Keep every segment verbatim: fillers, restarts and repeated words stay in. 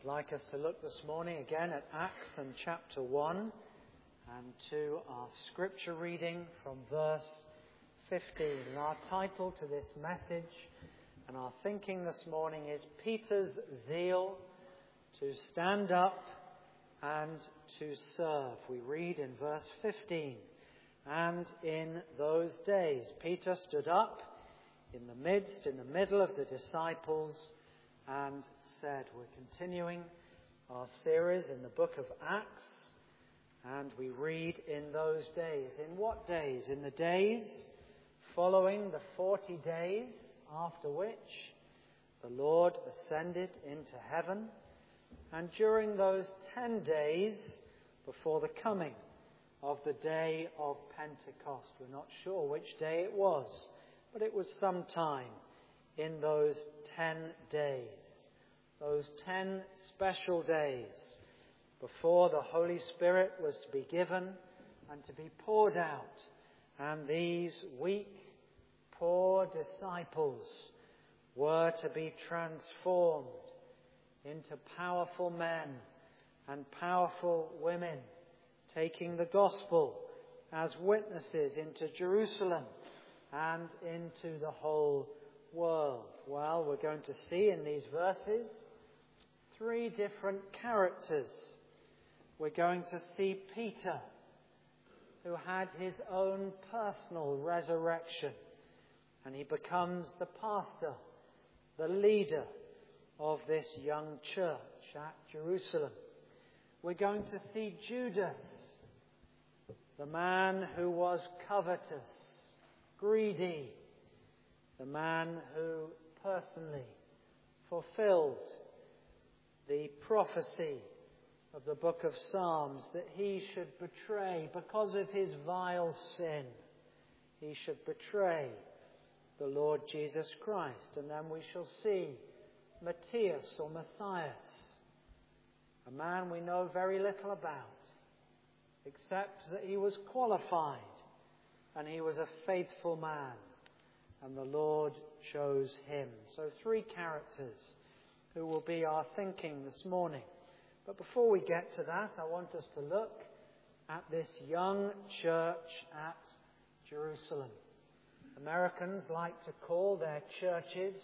I'd like us to look this morning again at Acts and chapter one and to our scripture reading from verse fifteen. And our title to this message and our thinking this morning is Peter's Zeal to Stand Up and to Serve. We read in verse fifteen, "And in those days Peter stood up in the midst, in the middle of the disciples, and said," we're continuing our series in the book of Acts, and we read in those days. In what days? In the days following the forty days, after which the Lord ascended into heaven, and during those ten days before the coming of the day of Pentecost. We're not sure which day it was, but it was sometime in those ten days. Those ten special days before the Holy Spirit was to be given and to be poured out. And these weak, poor disciples were to be transformed into powerful men and powerful women, taking the gospel as witnesses into Jerusalem and into the whole world. Well, we're going to see in these verses three different characters. We're going to see Peter, who had his own personal resurrection, and he becomes the pastor, the leader of this young church at Jerusalem. We're going to see Judas, the man who was covetous, greedy, the man who personally fulfilled the prophecy of the book of Psalms that he should betray, because of his vile sin, he should betray the Lord Jesus Christ. And then we shall see Matthias or Matthias, a man we know very little about, except that he was qualified and he was a faithful man, and the Lord chose him. So three characters who will be our thinking this morning. But before we get to that, I want us to look at this young church at Jerusalem. Americans like to call their churches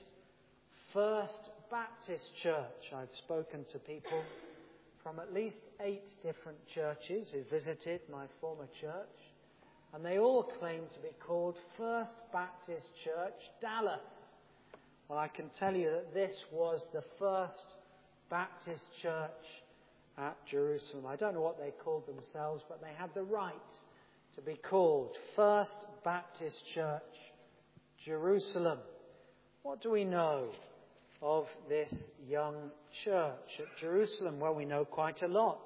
First Baptist Church. I've spoken to people from at least eight different churches who visited my former church, and they all claim to be called First Baptist Church Dallas. Well, I can tell you that this was the First Baptist Church at Jerusalem. I don't know what they called themselves, but they had the right to be called First Baptist Church Jerusalem. What do we know of this young church at Jerusalem? Well, we know quite a lot.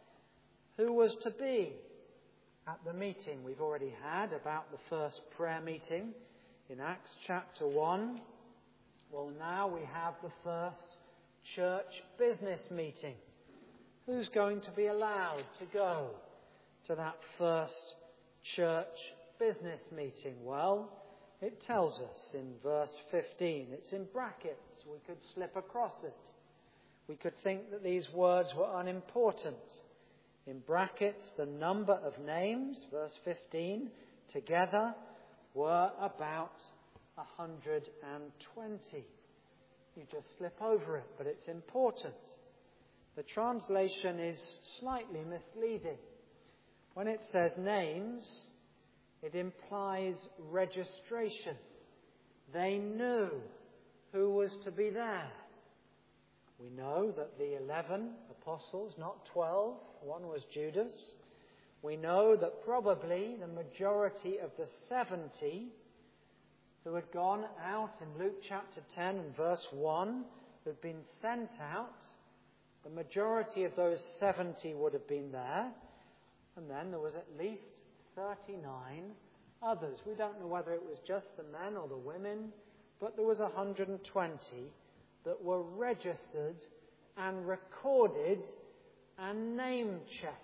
Who was to be at the meeting we've already had about the first prayer meeting in Acts chapter one? Well, now we have the first church business meeting. Who's going to be allowed to go to that first church business meeting? Well, it tells us in verse fifteen. It's in brackets. We could slip across it. We could think that these words were unimportant. In brackets, the number of names, verse fifteen, together were about one hundred twenty. You just slip over it, but it's important. The translation is slightly misleading. When it says names, it implies registration. They knew who was to be there. We know that the eleven apostles, not twelve, one was Judas. We know that probably the majority of the seventy who had gone out in Luke chapter ten and verse one, who had been sent out, the majority of those seventy would have been there. And then there was at least thirty-nine others. We don't know whether it was just the men or the women, but there was one hundred twenty that were registered and recorded and name-checked.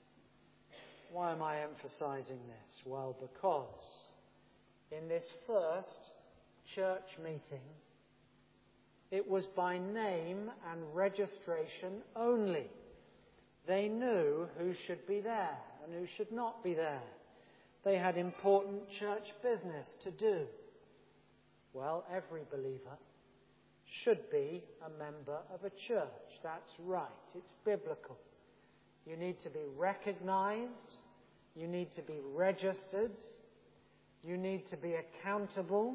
Why am I emphasizing this? Well, because in this first church meeting, It was by name and registration only. They knew who should be there and who should not be there. They had important church business to do. Well, every believer should be a member of a church. That's right. It's biblical. You need to be recognized. You need to be registered. You need to be accountable.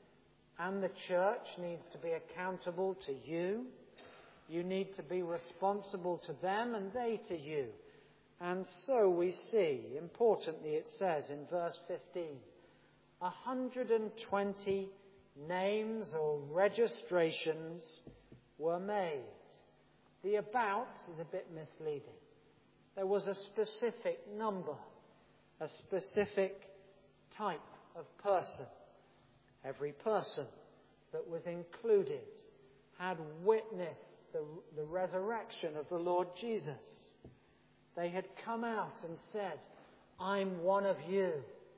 And the church needs to be accountable to you. You need to be responsible to them and they to you. And so we see, importantly it says in verse fifteen, one hundred twenty names or registrations were made. The about is a bit misleading. There was a specific number, a specific type of person. Every person that was included had witnessed the, the resurrection of the Lord Jesus. They had come out and said, I'm one of you.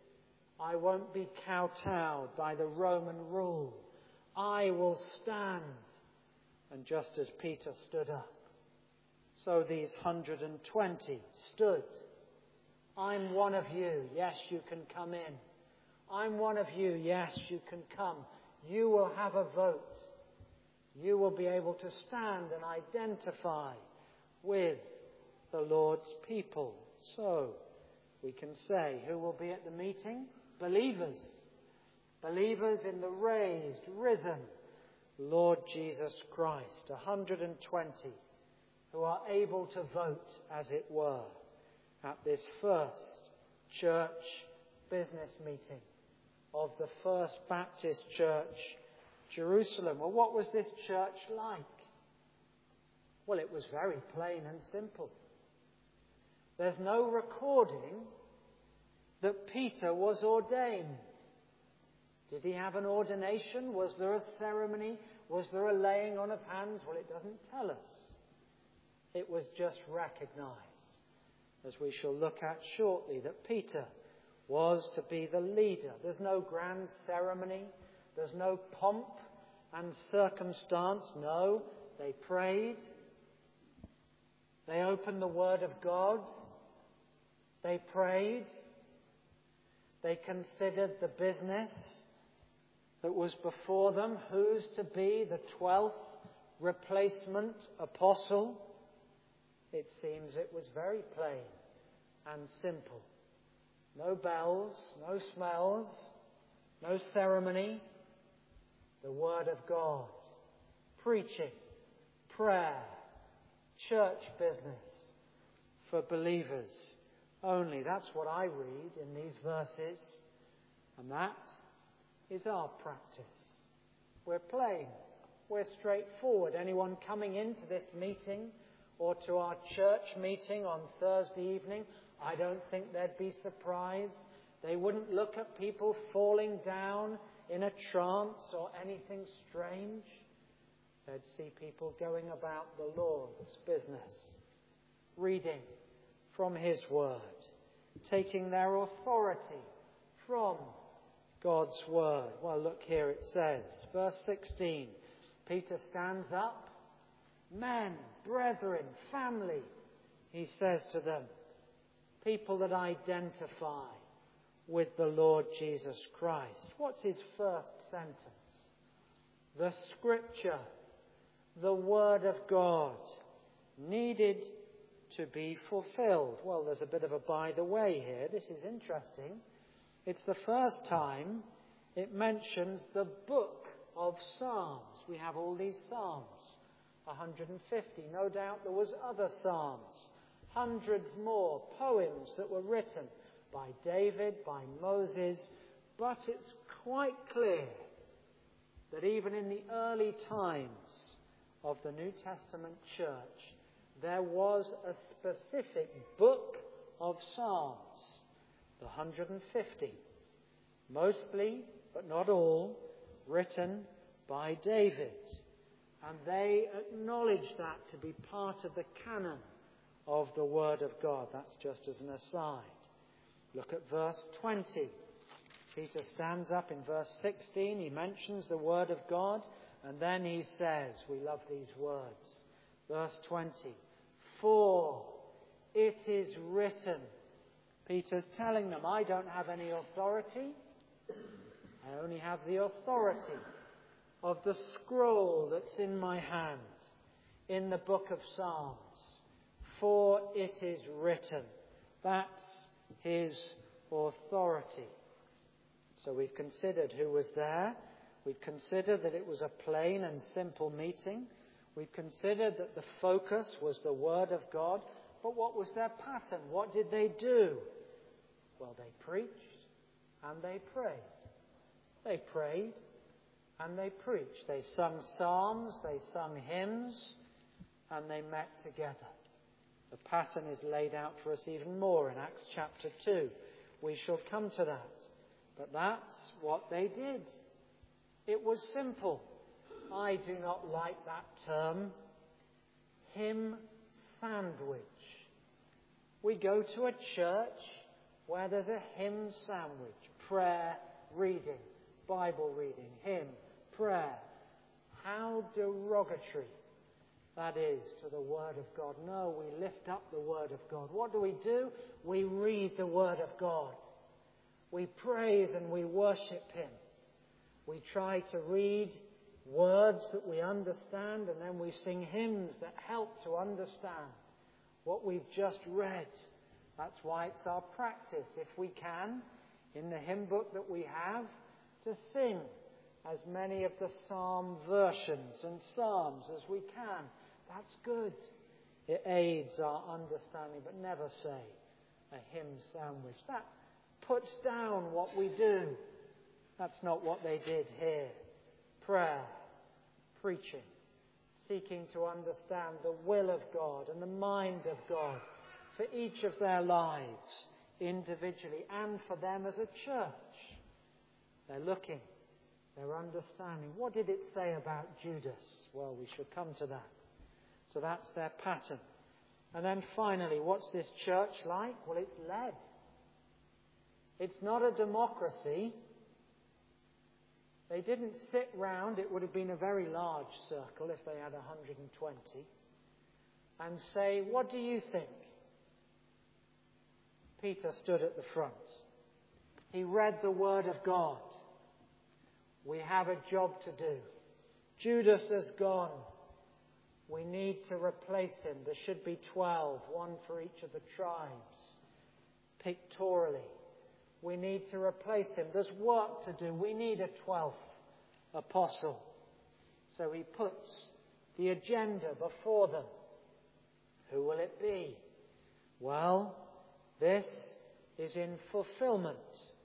I won't be kowtowed by the Roman rule. I will stand. And just as Peter stood up, so these one hundred twenty stood. I'm one of you. Yes, you can come in. I'm one of you. Yes, you can come. You will have a vote. You will be able to stand and identify with the Lord's people. So we can say, who will be at the meeting? Believers. Believers in the raised, risen Lord Jesus Christ. one hundred twenty who are able to vote, as it were, at this first church business meeting of the First Baptist Church, Jerusalem. Well, what was this church like? Well, it was very plain and simple. There's no recording that Peter was ordained. Did he have an ordination? Was there a ceremony? Was there a laying on of hands? Well, it doesn't tell us. It was just recognized, as we shall look at shortly, that Peter was to be the leader. There's no grand ceremony. There's no pomp and circumstance. No, they prayed. They opened the Word of God. They prayed. They considered the business that was before them. Who's to be the twelfth replacement apostle? It seems it was very plain and simple. No bells, no smells, no ceremony. The Word of God. Preaching, prayer, church business for believers only. That's what I read in these verses. And that is our practice. We're plain. We're straightforward. Anyone coming into this meeting or to our church meeting on Thursday evening, I don't think they'd be surprised. They wouldn't look at people falling down in a trance or anything strange. They'd see people going about the Lord's business, reading from His Word, taking their authority from God's Word. Well, look here it says, verse sixteen, Peter stands up. Men, brethren, family, he says to them, people that identify with the Lord Jesus Christ. What's his first sentence? The Scripture, the Word of God, needed to be fulfilled. Well, there's a bit of a by the way here. This is interesting. It's the first time it mentions the book of Psalms. We have all these Psalms, one hundred fifty. No doubt there was other Psalms, hundreds more poems that were written by David, by Moses. But it's quite clear that even in the early times of the New Testament church, there was a specific book of Psalms, the one hundred fifty, mostly, but not all, written by David. And they acknowledge that to be part of the canon of the Word of God. That's just as an aside. Look at verse twenty. Peter stands up in verse sixteen. He mentions the Word of God And then he says, we love these words, verse twenty, for it is written. Peter's telling them, I don't have any authority. I only have the authority of the scroll that's in my hand in the book of Psalms. For it is written. That's his authority. So we've considered who was there. We've considered that it was a plain and simple meeting. We've considered that the focus was the Word of God. But what was their pattern? What did they do? Well, they preached and they prayed. They prayed and they preached. They sung psalms, they sung hymns, and they met together. The pattern is laid out for us even more in Acts chapter two. We shall come to that. But that's what they did. It was simple. I do not like that term, hymn sandwich. We go to a church where there's a hymn sandwich. Prayer, reading, Bible reading, hymn, prayer. How derogatory that is to the Word of God. No, we lift up the Word of God. What do we do? We read the Word of God. We praise and we worship Him. We try to read words that we understand, and then we sing hymns that help to understand what we've just read. That's why it's our practice, if we can, in the hymn book that we have, to sing as many of the psalm versions and psalms as we can. That's good. It aids our understanding, but never say a hymn sandwich. That puts down what we do. That's not what they did here. Prayer, preaching, seeking to understand the will of God and the mind of God for each of their lives individually and for them as a church. They're looking, they're understanding. What did it say about Judas? Well, we shall come to that. So that's their pattern. And then finally, what's this church like? Well, it's led. It's not a democracy. They didn't sit round, it would have been a very large circle if they had one hundred twenty, and say, what do you think? Peter stood at the front. He read the Word of God. We have a job to do. Judas has gone. We need to replace him. There should be twelve, one for each of the tribes, pictorially. We need to replace him. There's work to do. We need a twelfth apostle. So he puts the agenda before them. Who will it be? Well, this is in fulfillment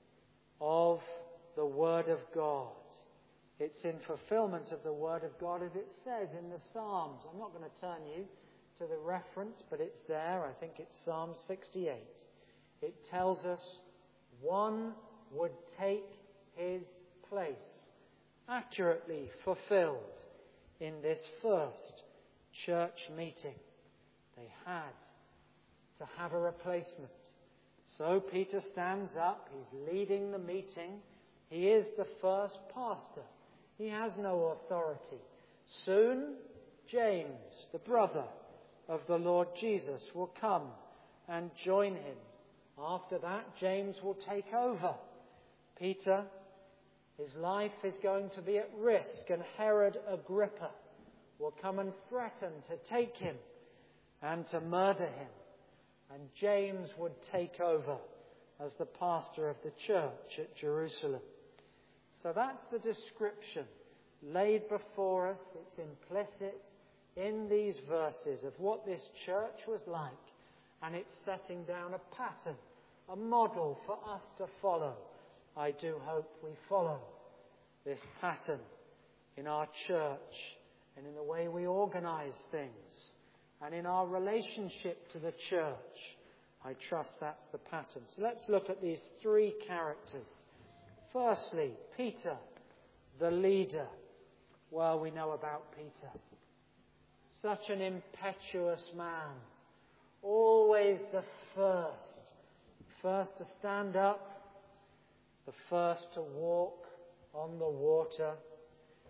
of the Word of God. It's in fulfillment of the Word of God as it says in the Psalms. I'm not going to turn you to the reference, but it's there. I think it's Psalm sixty-eight. It tells us one would take his place, accurately fulfilled in this first church meeting. They had to have a replacement. So Peter stands up, he's leading the meeting. He is the first pastor. He has no authority. Soon, James, the brother of the Lord Jesus, will come and join him. After that, James will take over. Peter, his life is going to be at risk, and Herod Agrippa will come and threaten to take him and to murder him. And James would take over as the pastor of the church at Jerusalem. So that's the description laid before us. It's implicit in these verses of what this church was like. And it's setting down a pattern, a model for us to follow. I do hope we follow this pattern in our church and in the way we organize things and in our relationship to the church. I trust that's the pattern. So let's look at these three characters. Firstly, Peter, the leader. Well, we know about Peter. Such an impetuous man. Always the first. First to stand up. The first to walk on the water.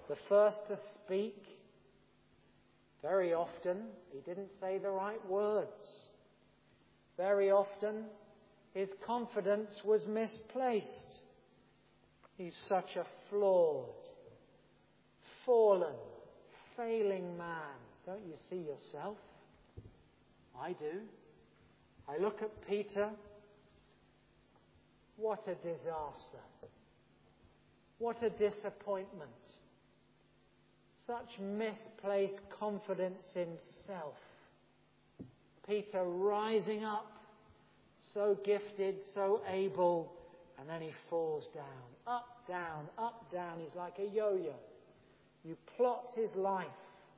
the first to speak. Very often, he didn't say the right words. Very often, his confidence was misplaced. He's such a flawed, fallen, failing man. Don't you see yourself? I do. I look at Peter. What a disaster. What a disappointment. Such misplaced confidence in self. Peter rising up, so gifted, so able, and then he falls down. Up, down, up, down. He's like a yo-yo. You plot his life.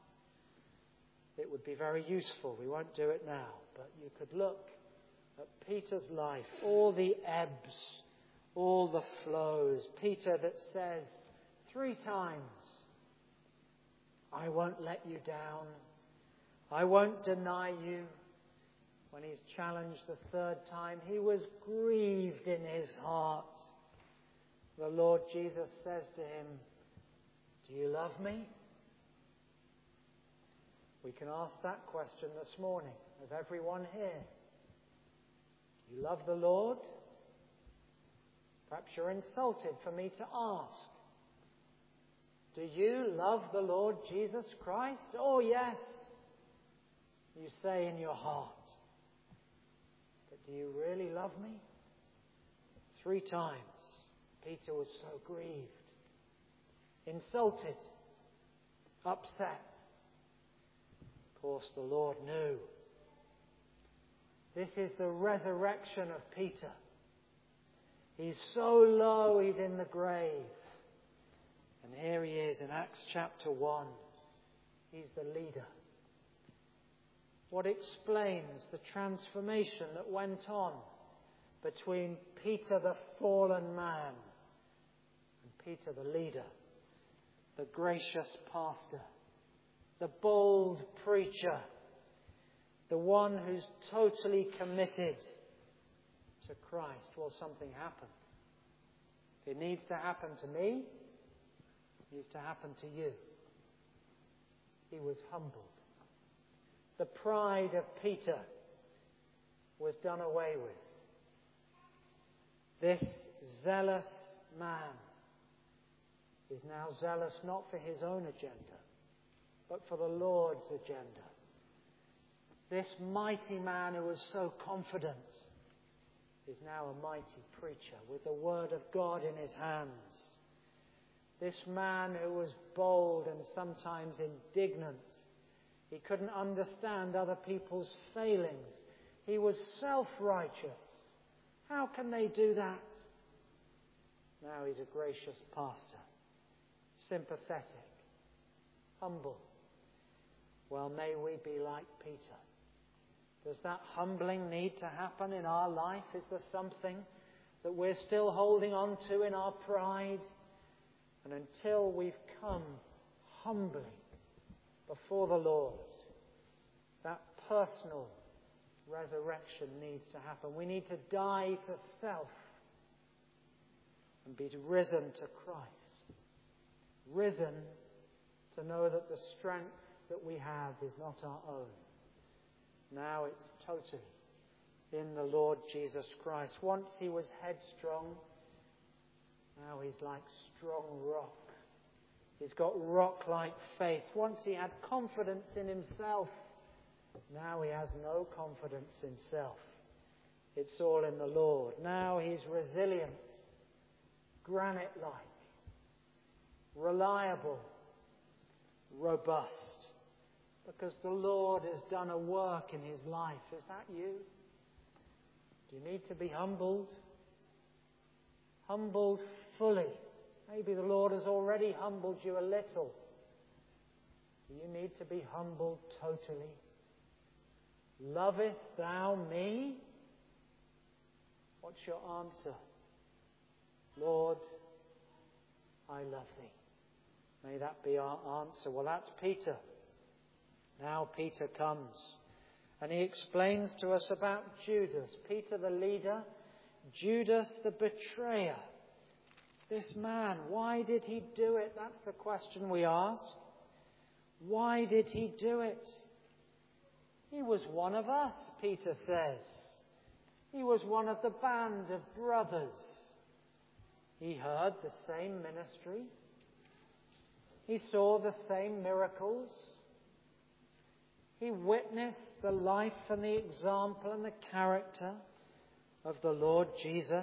It would be very useful. We won't do it now. But you could look at Peter's life. All the ebbs, all the flows. Peter that says three times, I won't let you down. I won't deny you. When he's challenged the third time, he was grieved in his heart. The Lord Jesus says to him, do you love me? We can ask that question this morning of everyone here. Do you love the Lord? Perhaps you're insulted for me to ask. Do you love the Lord Jesus Christ? Oh, yes, you say in your heart. But do you really love me? Three times Peter was so grieved, insulted, upset. Of course, the Lord knew. This is the resurrection of Peter. He's so low, he's in the grave. And here he is in Acts chapter one. He's the leader. What explains the transformation that went on between Peter the fallen man and Peter the leader, the gracious pastor, the bold preacher, the one who's totally committed to Christ? Well, something happened. It needs to happen to me. It needs to happen to you. He was humbled. The pride of Peter was done away with. This zealous man is now zealous not for his own agenda, but for the Lord's agenda. This mighty man who was so confident is now a mighty preacher with the word of God in his hands. This man who was bold and sometimes indignant. He couldn't understand other people's failings. He was self-righteous. How can they do that? Now he's a gracious pastor, sympathetic, humble. Well, may we be like Peter. Does that humbling need to happen in our life? Is there something that we're still holding on to in our pride? And until we've come humbly before the Lord, that personal resurrection needs to happen. We need to die to self and be risen to Christ. Risen to know that the strength that we have is not our own. Now it's totally in the Lord Jesus Christ. Once he was headstrong, now he's like strong rock. He's got rock-like faith. Once he had confidence in himself, now he has no confidence in self. It's all in the Lord. Now he's resilient, granite-like, reliable, robust. Because the Lord has done a work in his life. Is that you? Do you need to be humbled? Humbled fully. Maybe the Lord has already humbled you a little. Do you need to be humbled totally? Lovest thou me? What's your answer? Lord, I love thee. May that be our answer. Well, that's Peter. Now Peter comes and he explains to us about Judas. Peter the leader, Judas the betrayer. This man, why did he do it? That's the question we ask. Why did he do it? He was one of us, Peter says. He was one of the band of brothers. He heard the same ministry. He saw the same miracles. He witnessed the life and the example and the character of the Lord Jesus.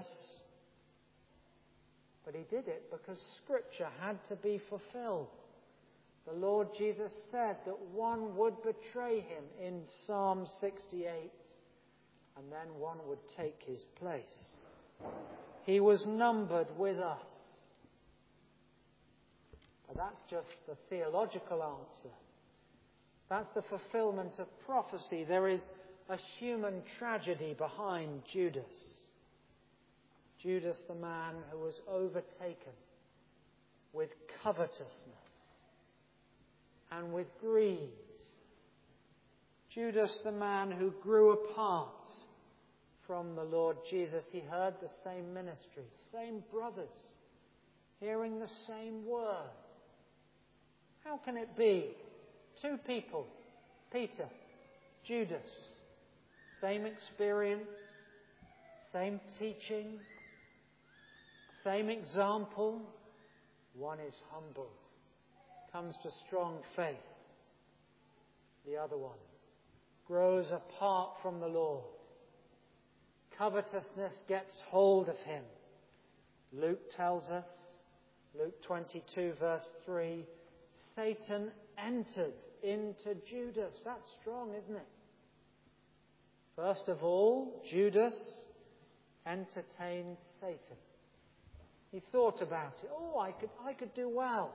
But he did it because Scripture had to be fulfilled. The Lord Jesus said that one would betray him in Psalm sixty-eight, and then one would take his place. He was numbered with us. But that's just the theological answer. That's the fulfillment of prophecy. There is a human tragedy behind Judas. Judas, the man who was overtaken with covetousness and with greed. Judas, the man who grew apart from the Lord Jesus. He heard the same ministry, same brothers, hearing the same word. How can it be? Two people, Peter, Judas, same experience, same teaching, same example. One is humbled, comes to strong faith. The other one grows apart from the Lord. Covetousness gets hold of him. Luke tells us, Luke twenty-two verse three, Satan entered into Judas. That's strong, isn't it? First of all, Judas entertained Satan. He thought about it. Oh, I could, I could do well.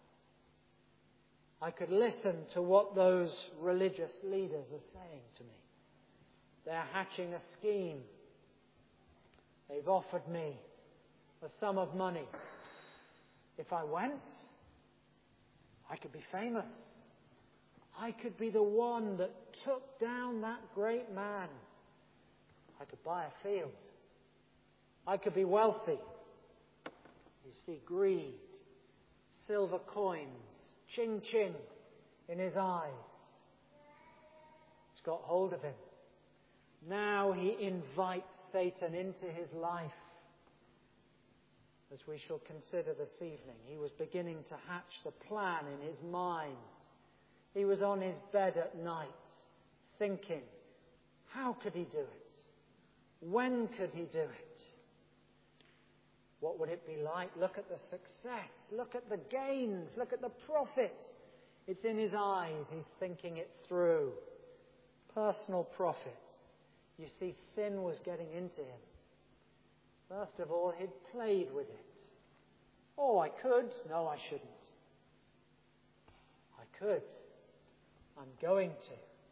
I could listen to what those religious leaders are saying to me. They're hatching a scheme. They've offered me a sum of money. If I went, I could be famous. I could be the one that took down that great man. I could buy a field. I could be wealthy. You see, greed, silver coins, ching ching in his eyes. It's got hold of him. Now he invites Satan into his life. As we shall consider this evening, he was beginning to hatch the plan in his mind. He was on his bed at night, thinking, how could he do it? When could he do it? What would it be like? Look at the success. Look at the gains. Look at the profits. It's in his eyes. He's thinking it through. Personal profit. You see, sin was getting into him. First of all, he'd played with it. Oh, I could. No, I shouldn't. I could. I'm going to.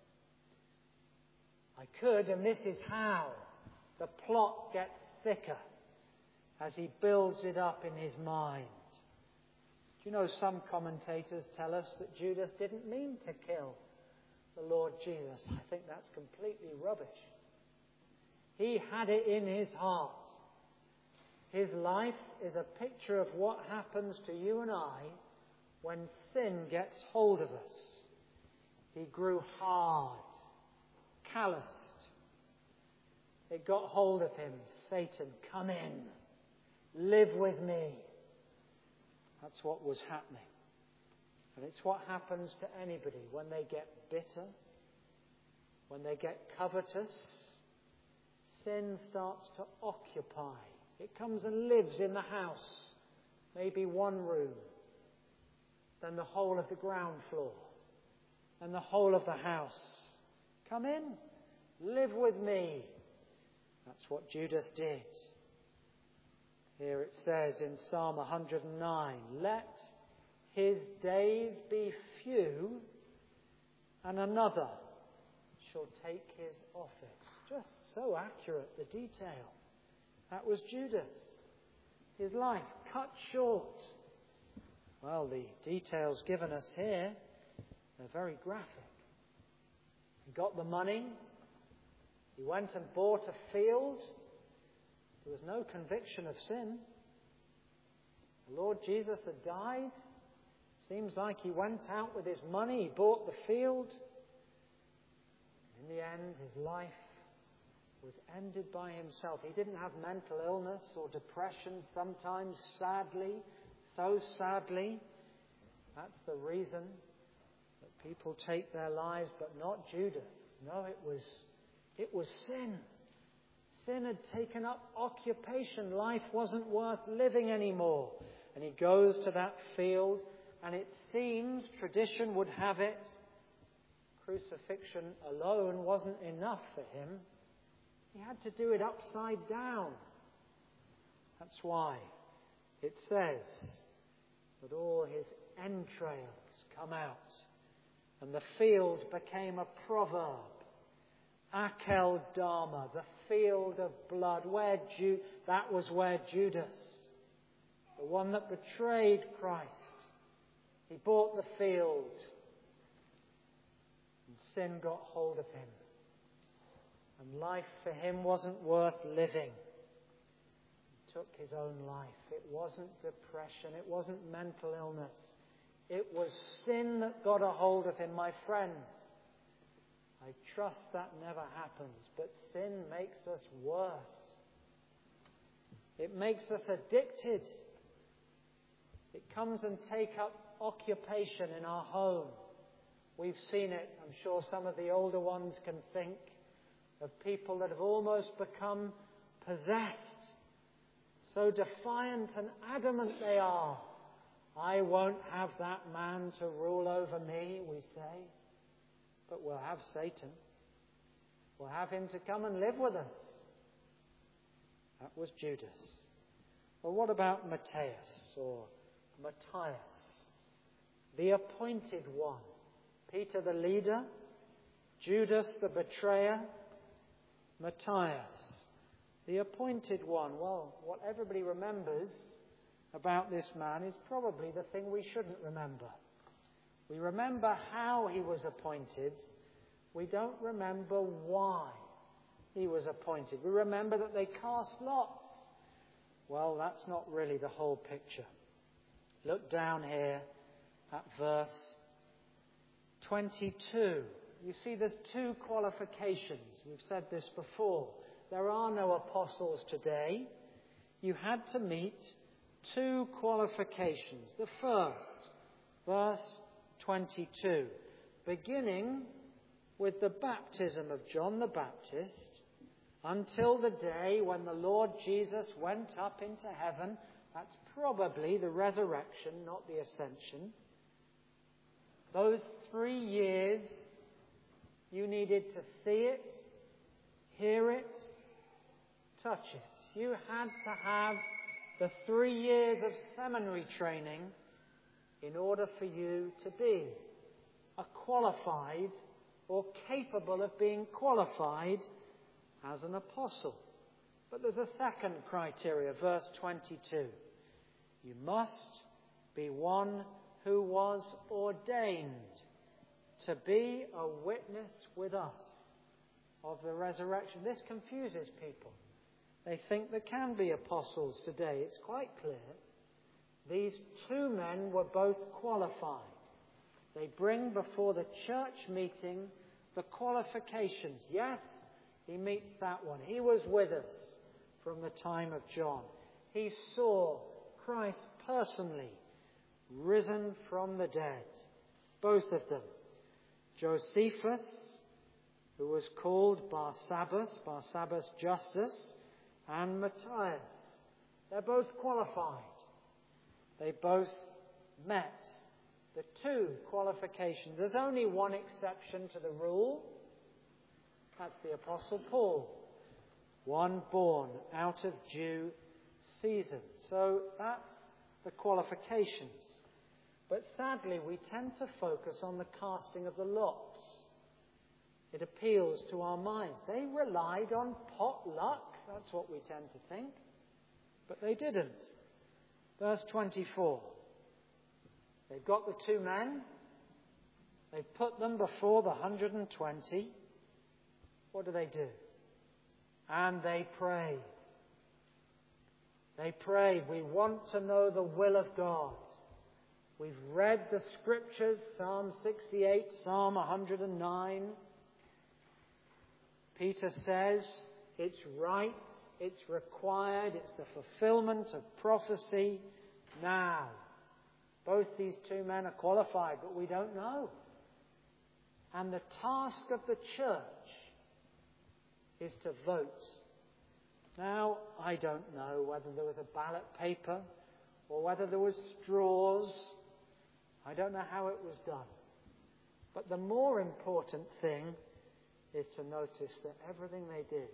I could, and this is how. The plot gets thicker as he builds it up in his mind. Do you know, some commentators tell us that Judas didn't mean to kill the Lord Jesus. I think that's completely rubbish. He had it in his heart. His life is a picture of what happens to you and I when sin gets hold of us. He grew hard, calloused. It got hold of him. Satan, come in. Live with me. That's what was happening. And it's what happens to anybody when they get bitter, when they get covetous. Sin starts to occupy. It comes and lives in the house. Maybe one room. Then the whole of the ground floor. And the whole of the house. Come in. Live with me. That's what Judas did. Here it says in Psalm one hundred nine, let his days be few, and another shall take his office. Just so accurate, the detail. That was Judas. His life cut short. Well, the details given us here, they're very graphic. He got the money. He went and bought a field. There was no conviction of sin. The Lord Jesus had died. Seems like he went out with his money. He bought the field. In the end, his life was ended by himself. He didn't have mental illness or depression sometimes, sadly, so sadly. That's the reason that people take their lives, but not Judas. No, it was, it was sin. Sin had taken up occupation. Life wasn't worth living anymore. And he goes to that field, and it seems, tradition would have it, crucifixion alone wasn't enough for him. He had to do it upside down. That's why it says that all his entrails come out, and the field became a proverb. Akel Dama, the field of blood. Where Ju- that was where Judas, the one that betrayed Christ, he bought the field, and sin got hold of him. And life for him wasn't worth living. He took his own life. It wasn't depression. It wasn't mental illness. It was sin that got a hold of him, my friends. I trust that never happens, but sin makes us worse. It makes us addicted. It comes and takes up occupation in our home. We've seen it. I'm sure some of the older ones can think of people that have almost become possessed. So defiant and adamant they are. I won't have that man to rule over me, we say. But we'll have Satan. We'll have him to come and live with us. That was Judas. Well, what about Matthias or Matthias, the appointed one? Peter the leader, Judas the betrayer, Matthias, the appointed one. Well, what everybody remembers about this man is probably the thing we shouldn't remember. We remember how he was appointed. We don't remember why he was appointed. We remember that they cast lots. Well, that's not really the whole picture. Look down here at verse twenty-two. You see, there's two qualifications. We've said this before. There are no apostles today. You had to meet two qualifications. The first, verse twenty-two, beginning with the baptism of John the Baptist until the day when the Lord Jesus went up into heaven. That's probably the resurrection, not the ascension. Those three years, you needed to see it, hear it, touch it. You had to have the three years of seminary training in order for you to be a qualified or capable of being qualified as an apostle. But there's a second criteria, verse twenty-two. You must be one who was ordained to be a witness with us of the resurrection. This confuses people. They think there can be apostles today. It's quite clear. These two men were both qualified. They bring before the church meeting the qualifications. Yes, he meets that one. He was with us from the time of John. He saw Christ personally risen from the dead. Both of them. Josephus, who was called Barsabbas, Barsabbas Justus, and Matthias. They're both qualified. They both met the two qualifications. There's only one exception to the rule. That's the Apostle Paul. One born out of due season. So that's the qualifications. But sadly, we tend to focus on the casting of the lots. It appeals to our minds. They relied on pot luck. That's what we tend to think. But they didn't. Verse twenty-four. They've got the two men. They've put them before the one hundred twenty. What do they do? And they prayed. They prayed, we want to know the will of God. We've read the scriptures, Psalm sixty-eight, Psalm one hundred nine. Peter says it's right, it's required, it's the fulfillment of prophecy now. Both these two men are qualified, but we don't know. And the task of the church is to vote. Now, I don't know whether there was a ballot paper or whether there was straws. I don't know how it was done. But the more important thing is to notice that everything they did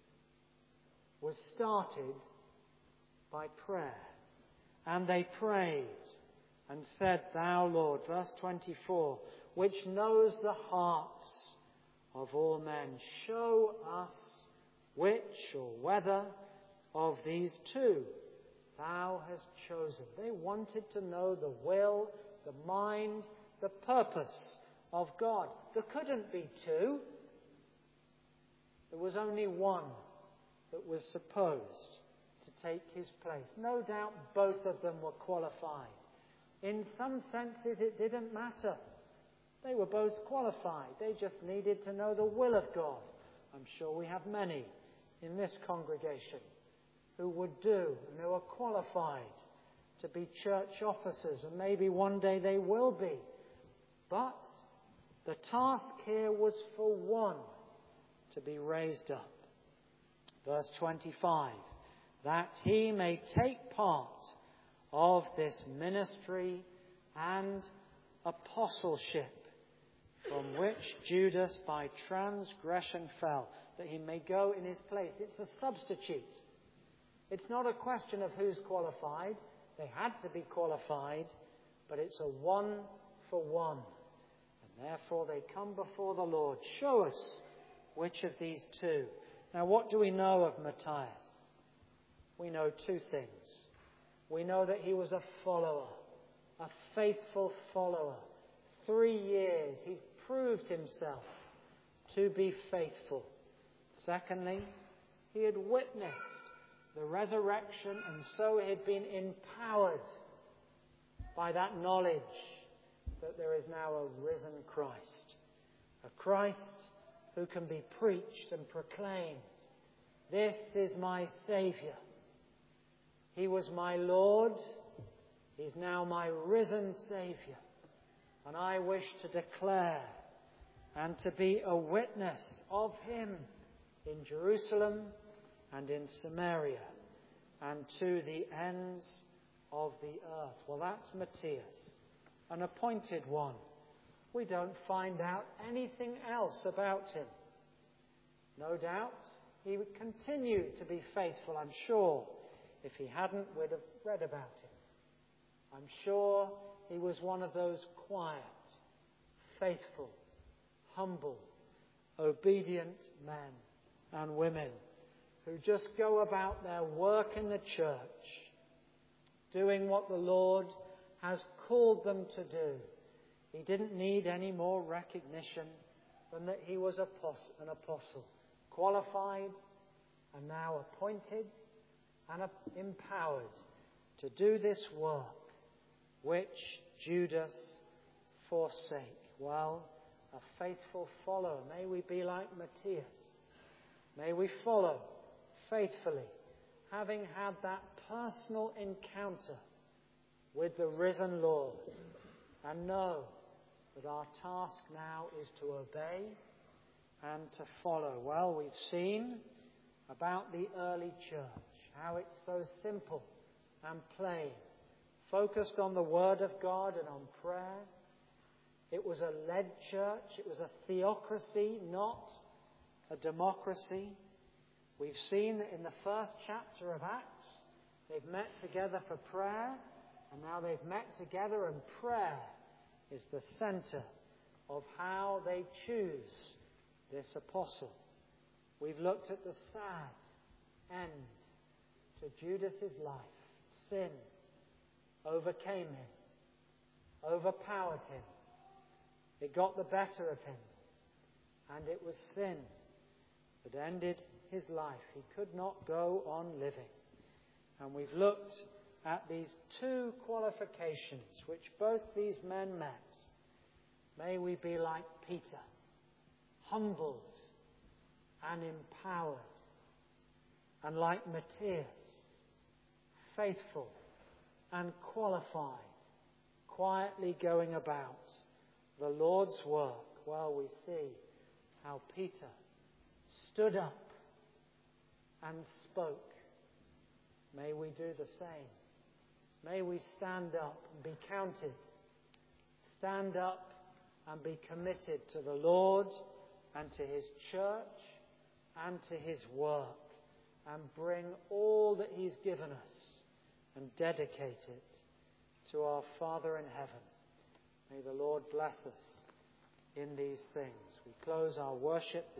was started by prayer. And they prayed and said, Thou, Lord, verse twenty-four, which knows the hearts of all men, show us which or whether of these two Thou hast chosen. They wanted to know the will, the mind, the purpose of God. There couldn't be two. There was only one that was supposed to take his place. No doubt both of them were qualified. In some senses it didn't matter. They were both qualified. They just needed to know the will of God. I'm sure we have many in this congregation who would do and who are qualified to be church officers, and maybe one day they will be. But the task here was for one to be raised up. Verse twenty-five, that he may take part of this ministry and apostleship, from which Judas by transgression fell, that he may go in his place. It's a substitute. It's not a question of who's qualified. They had to be qualified, but it's a one for one. And therefore they come before the Lord. Show us which of these two. Now, what do we know of Matthias? We know two things. We know that he was a follower, a faithful follower. Three years he proved himself to be faithful. Secondly, he had witnessed the resurrection, and so he had been empowered by that knowledge that there is now a risen Christ. A Christ who can be preached and proclaimed. This is my Saviour. He was my Lord. He's now my risen Saviour. And I wish to declare and to be a witness of him in Jerusalem and in Samaria and to the ends of the earth. Well, that's Matthias, an appointed one. We don't find out anything else about him. No doubt he would continue to be faithful, I'm sure. If he hadn't, we'd have read about him. I'm sure he was one of those quiet, faithful, humble, obedient men and women who just go about their work in the church, doing what the Lord has called them to do. He didn't need any more recognition than that he was an apostle, qualified and now appointed and empowered to do this work which Judas forsake. Well, a faithful follower. May we be like Matthias. May we follow faithfully, having had that personal encounter with the risen Lord, and know that our task now is to obey and to follow. Well, we've seen about the early church, how it's so simple and plain, focused on the Word of God and on prayer. It was a led church. It was a theocracy, not a democracy. We've seen that in the first chapter of Acts, they've met together for prayer, and now they've met together, and prayer is the centre of how they choose this apostle. We've looked at the sad end to Judas's life. Sin overcame him, overpowered him. It got the better of him. And it was sin that ended his life. He could not go on living. And we've looked at these two qualifications which both these men met. May we be like Peter, humbled and empowered, and like Matthias, faithful and qualified, quietly going about the Lord's work, while we see how Peter stood up and spoke. May we do the same. May we stand up and be counted. Stand up and be committed to the Lord and to His church and to His work, and bring all that He's given us and dedicate it to our Father in heaven. May the Lord bless us in these things. We close our worship this